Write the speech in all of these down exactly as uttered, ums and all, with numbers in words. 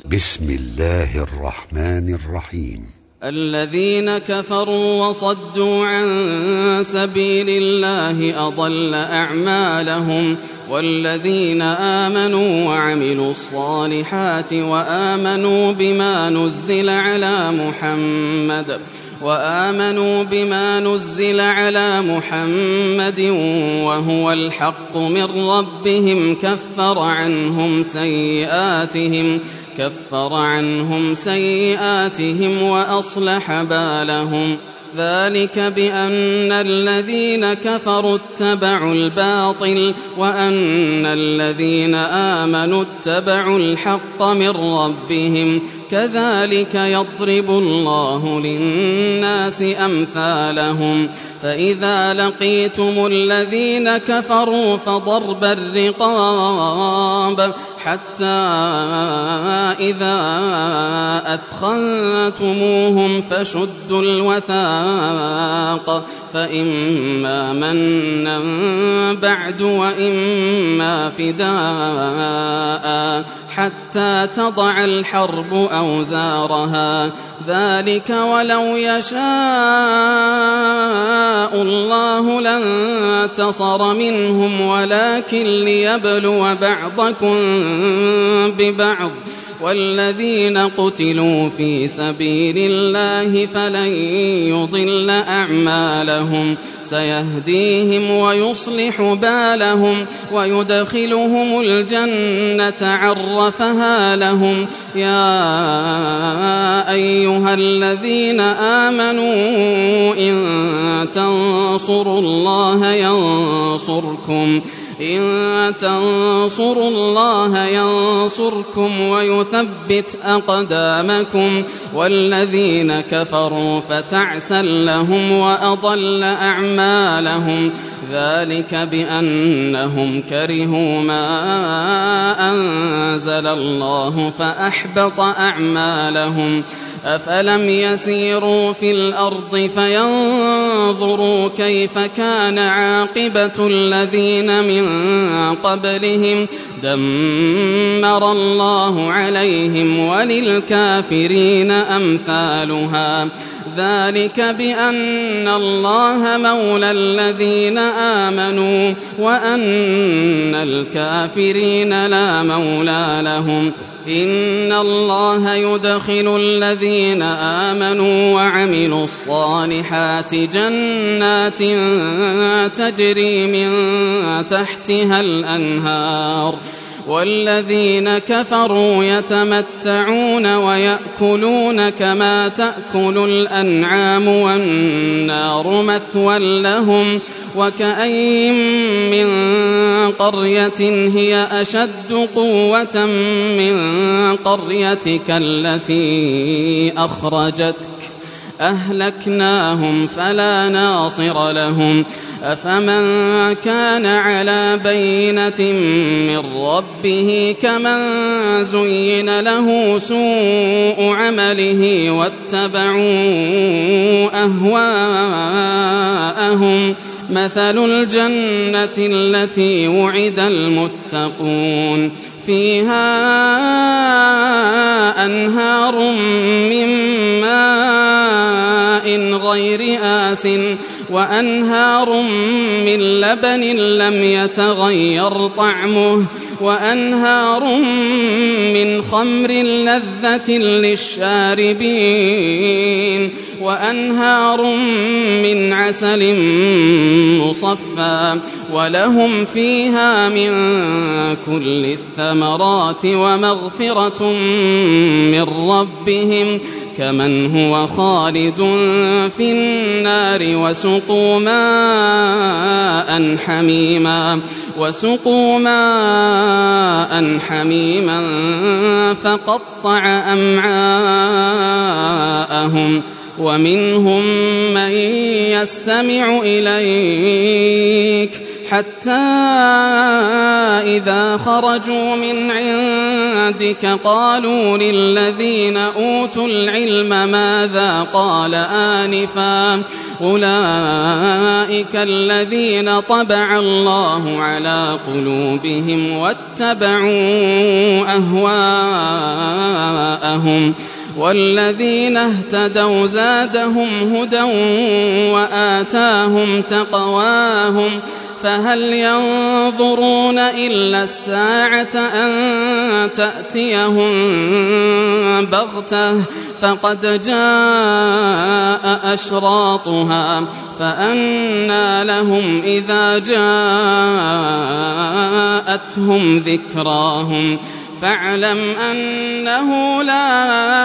بسم الله الرحمن الرحيم. الذين كفروا وصدوا عن سبيل الله أضل أعمالهم، والذين آمنوا وعملوا الصالحات وآمنوا بما نزل على محمد وآمنوا بما نزل على محمد وهو الحق من ربهم كفر عنهم سيئاتهم كفر عنهم سيئاتهم وأصلح بالهم. ذلك بأن الذين كفروا اتبعوا الباطل وأن الذين آمنوا اتبعوا الحق من ربهم، كذلك يضرب الله للناس أمثالهم. فإذا لقيتم الذين كفروا فضرب الرقاب حتى إذا أثخنتموهم فشدوا الوثاق، فإما منا بعد وإما فداء حتى تضع الحرب أوزارها. ذلك ولو يشاء الله لانتصر منهم ولكن ليبلو بعضكم ببعض، والذين قتلوا في سبيل الله فلن يضل أعمالهم، سيهديهم ويصلح بالهم ويدخلهم الجنة عرفها لهم. يا أيها الذين آمنوا إن تنصروا الله ينصركم إن تنصروا الله ينصركم ويثبت أقدامكم، والذين كفروا فتعسا لهم وأضل أعمالهم. ذلك بأنهم كرهوا ما أنزل الله فأحبط أعمالهم. أفلم يسيروا في الأرض فينظروا كيف كان عاقبة الذين من قبلهم، دمر الله عليهم وللكافرين أمثالها. ذلك بأن الله مولى الذين آمنوا وأن الكافرين لا مولى لهم. إن الله يدخل الذين آمنوا وعملوا الصالحات جنات تجري من تحتها الأنهار، والذين كفروا يتمتعون ويأكلون كما تأكل الأنعام والنار مثوى لهم. وكأين من قرية هي أشد قوة من قريتك التي أخرجتك أهلكناهم فلا ناصر لهم. أفمن كان على بينة من ربه كمن زين له سوء عمله واتبعوا أهواءهم. مثل الجنة التي وعد المتقون فيها أنهار من ماء غير آسٍ وأنهار من لبن لم يتغير طعمه وأنهار من خمر لذة للشاربين وأنهار من عسل مصفى ولهم فيها من كل الثمرات ومغفرة من ربهم كمن هو خالد في النار وسقوا ماء حميما وسقوا ماء حميما فقطع أمعاءهم. ومنهم من يستمع إليك حتى إذا خرجوا من عندك قالوا للذين أوتوا العلم ماذا قال آنفا أولئك الذين طبع الله على قلوبهم واتبعوا أهواءهم جاءهم والذين اهتدوا زادهم هدى وآتاهم تقواهم فهل ينظرون إلا الساعة أن تأتيهم بغتة فقد جاء أشراطها فأنى لهم إذا جاءتهم ذكراهم فاعلم أنه لا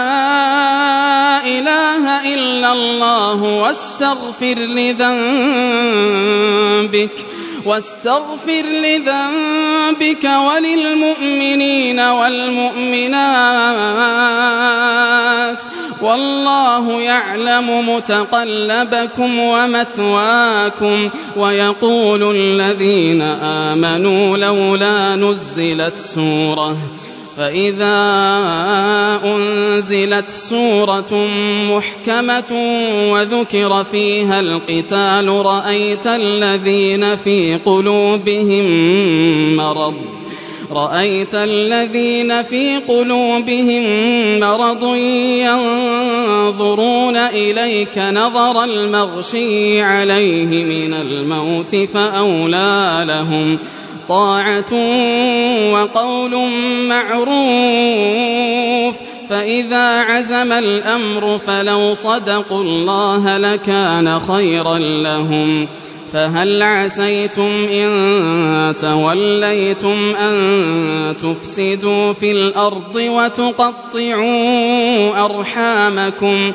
إله إلا الله واستغفر لذنبك واستغفر لذنبك وللمؤمنين والمؤمنات والله يعلم متقلبكم ومثواكم. ويقول الذين آمنوا لولا نزلت سورة فإذا أنزلت سورة محكمة وذكر فيها القتال رأيت الذين في قلوبهم مرض رأيت الذين في قلوبهم مرض ينظرون إليك نظر المغشي عليه من الموت فأولى لهم طاعة وقول معروف فإذا عزم الأمر فلو صدقوا الله لكان خيرا لهم. فهل عسيتم إن توليتم أن تفسدوا في الأرض وتقطعوا أرحامكم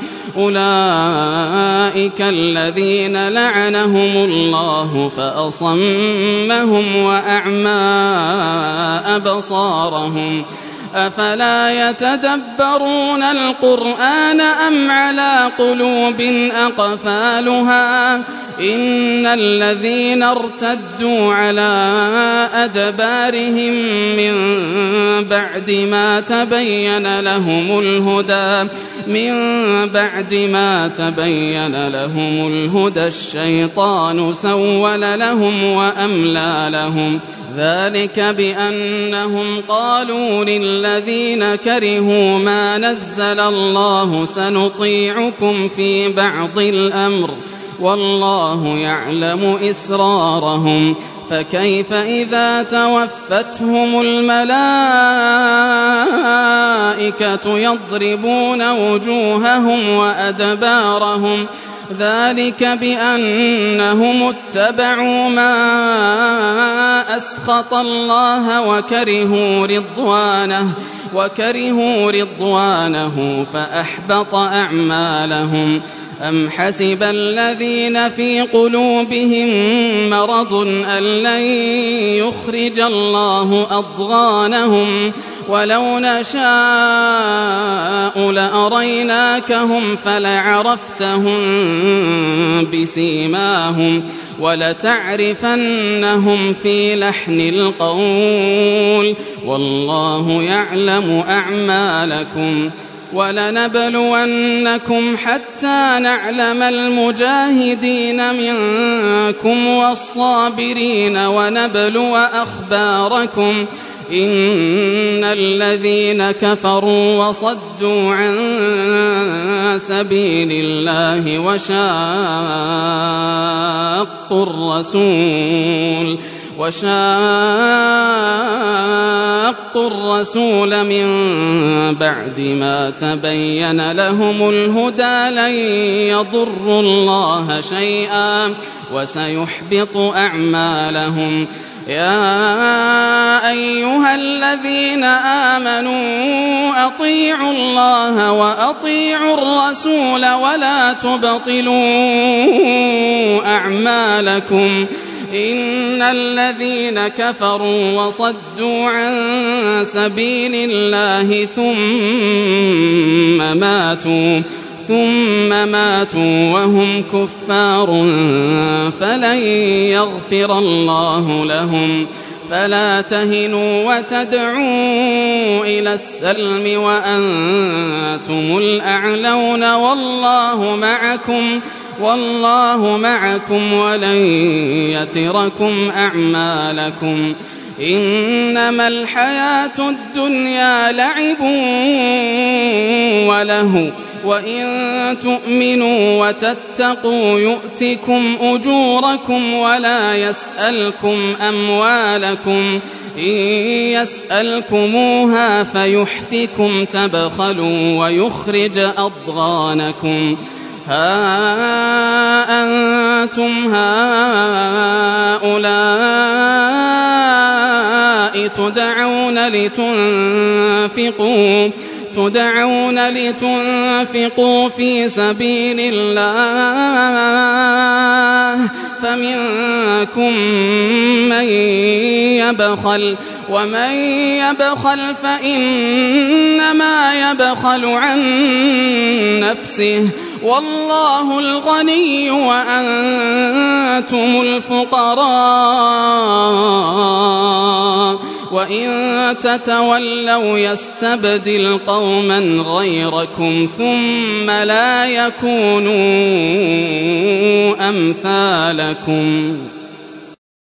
أولئك الذين لعنهم الله فأصمهم وأعمى أبصارهم أفلا يتدبرون القرآن أم على قلوب أقفالها إن الذين ارتدوا على أدبارهم من بعد ما تبين لهم الهدى من بعد ما تبين لهم الهدى الشيطان سول لهم وأملى لهم ذلك بأنهم قالوا للذين كرهوا ما نزل الله سنطيعكم في بعض الأمر والله يعلم إسرارهم فكيف إذا توفتهم الملائكة يضربون وجوههم وأدبارهم ذلك بأنهم اتبعوا ما أسخط الله وكرهوا رضوانه وكرهوا رضوانه فأحبط أعمالهم. أم حسب الذين في قلوبهم مرض أن لن يخرج الله أضغانهم ولو نشاء لأريناكهم فلعرفتهم بسيماهم ولتعرفنهم في لحن القول والله يعلم أعمالكم. ولنبلونكم حتى نعلم المجاهدين منكم والصابرين ونبلو أخباركم إن الذين كفروا وصدوا عن سبيل الله وشاقوا الرسول وشاقوا الرسول من بعد ما تبين لهم الهدى لن يضروا الله شيئا وسيحبط أعمالهم. يا أيها الذين آمنوا أطيعوا الله وأطيعوا الرسول ولا تبطلوا أعمالكم إن الذين كفروا وصدوا عن سبيل الله ثم ماتوا ثم ماتوا وهم كفار فلن يغفر الله لهم. فلا تهنوا وتدعوا إلى السلم وأنتم الأعلون والله معكم والله معكم ولن يتركم أعمالكم. إنما الحياة الدنيا لعب وله وإن تؤمنوا وتتقوا يؤتكم أجوركم ولا يسألكم أموالكم إن يسألكموها فيحفكم تبخلوا ويخرج أضغانكم ها أنتم هؤلاء تدعون لتنفقوا تدعون لتنفقوا في سبيل الله فمنكم من يبخل ومن يبخل فإنما يبخل عن نفسه والله الغني وأنتم الفقراء وإن تتولوا يستبدل قوما غيركم ثم لا يكونوا أمثالكم.